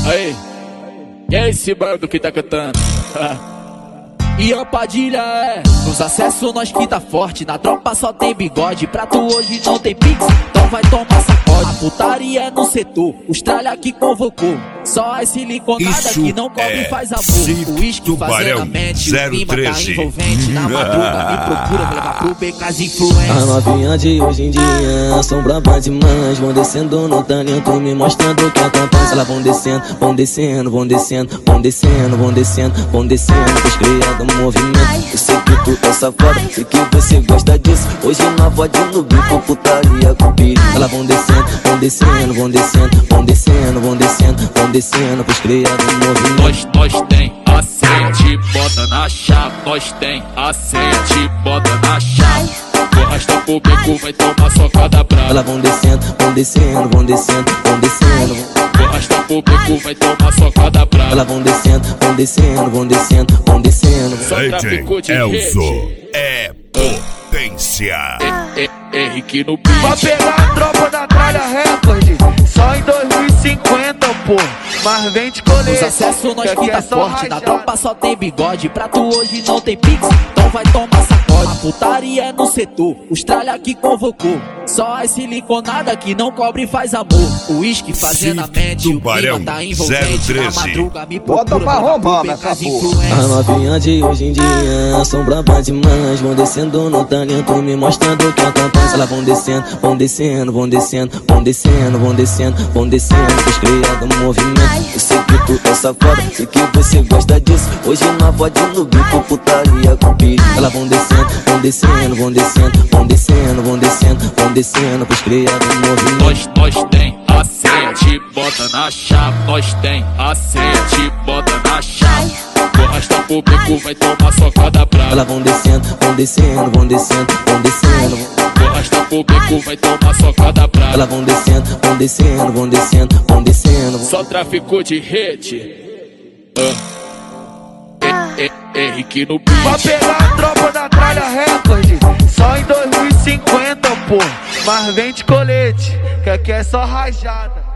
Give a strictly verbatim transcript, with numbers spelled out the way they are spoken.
Aí, e é esse bando que tá cantando? E a Padilha é nos acessos nós que tá forte. Na tropa só tem bigode. Pra tu hoje não tem pix, então vai tomar sacode. A putaria é no setor, os tralha que convocou. Só as siliconada que não cobre e faz amor. O uísque fazendo a mente, o clima tá envolvente. Na madruga me procura, me leva pro B K as influências. A novinha de hoje em dia são bravas demais. Vão descendo no talento, me mostrando que acontece. Elas vão descendo, vão descendo, vão descendo, vão descendo, vão descendo, vão descendo. Pois criado um movimento, eu sei que tu é safada, sei que você gosta disso. Hoje na voz no bico, putaria com perigo. Elas vão descendo, vão descendo, vão descendo, vão descendo, vão descendo, vão descendo. Pois criado um movimento. Nós, nós tem a senha, te bota na chave. Nós tem a senha, te bota na chave. Arrasta pro beco, vai tomar socada brava. Elas vão descendo, vão descendo, vão descendo, vão descendo. Arrasta pro beco, vai tomar socada brava. Elas vão descendo, vão descendo, vão descendo, vão descendo. Só traficou de Elzo é potência. É, é, Henrique no beat. Pra pegar a tropa da Tralha Record, só em dois mil e cinquenta, pô. Mas vem de colete. Os acessos nós que tá forte. Na tropa só tem bigode. Pra tu hoje não tem pix, então vai tomar sacode. A putaria é no setor, os tralha que convocou. Só as siliconada que não cobre e faz amor. O uísque fazendo a mente, o clima tá envolvente. Na madruga me procura, pra roubar, minha influências. A novinha de hoje em dia são bravas demais. Vão descendo no talento, me mostrando que acontece. Elas vão descendo, vão descendo, vão descendo, vão descendo, vão descendo, vão descendo. Pois criado um movimento, eu sei que tu é safada, sei que você gosta disso. Hoje na voz no bico, putaria com perigo. Elas vão descendo, vão descendo, vão descendo, vão descendo, vão descendo, vão descendo. Pois criado um movimento. Nós, nós tem a senha, te bota na chave. Nós tem a senha, te bota na chave. Arrasta pro beco, vai tomar socada brava. Elas vão descendo, vão descendo, vão descendo, vão descendo. Arrasta pro beco, vai tomar socada brava. Elas vão descendo, vão descendo, vão descendo, vão descendo. Só traficou de rede. Ah. É, é, Henrique no beat. Pra pegar a tropa da Tralha Record, só em dois mil e cinquenta, pô. Mas vem de colete, que aqui é só rajada.